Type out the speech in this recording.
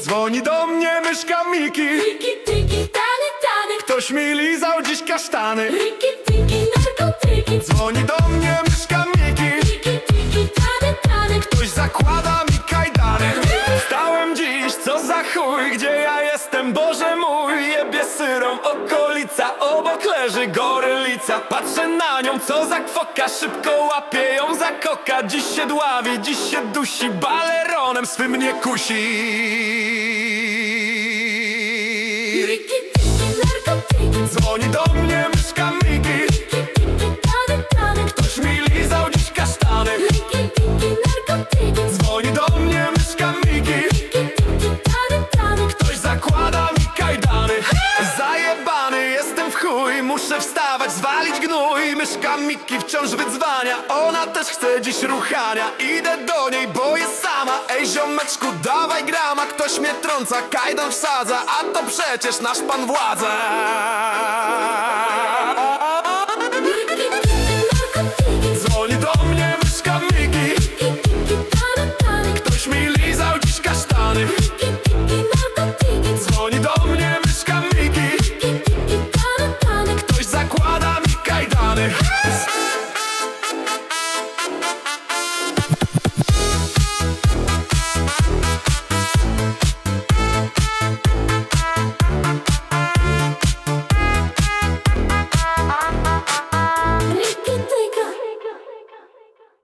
Dzwoni do mnie myszka Miki. Riki, tiki, tany, tany. Ktoś mi lizał dziś kasztany. Riki, tiki, narkotyki. Dzwoni do mnie myszka Miki. Riki, tiki, tany, tany. Ktoś zakłada mi kajdany. Stałem dziś, co za chuj, gdzie ja jestem, Boże mój. Jebie syrą okolica, obok leży gorylica. Patrzę na nią, co za kwoka, szybko łapię ją za koka. Dziś się dławi, dziś się dusi, baleronem swym mnie kusi. Riki, tiki, narkotyki. Dzwoni do mnie myszka Miki. Riki, tiki, tany, tany. Ktoś mi lizał dziś kasztany. Riki, tiki, narkotyki. Dzwoni do mnie myszka Miki. Riki, tiki, tany, tany. Ktoś zakłada mi kajdany. Zajebany jestem w chuj, muszę wstawać, zwalić gnój. Myszka Miki wciąż wydzwania, ona też chce dziś ruchania. Idę do niej, bo jest sama. Ej ziomeczku, dawaj grama. Ktoś mnie trąca, kajdan wsadza, a to przecież nasz pan władza.